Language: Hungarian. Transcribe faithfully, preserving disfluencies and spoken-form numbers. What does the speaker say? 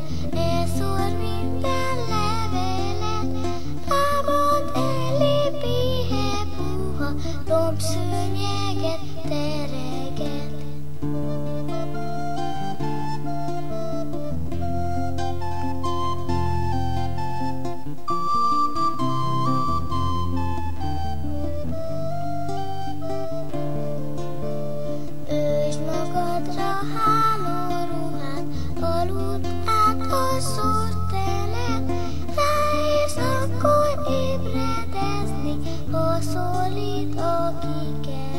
elszór minden levelet, lábad elé pihe puha, lombszőnyeget tereget. Ősd magadra háló ruhát, aludd át a szórt telet, ráérsz akkor ébredezni, ha szólít, aki kell.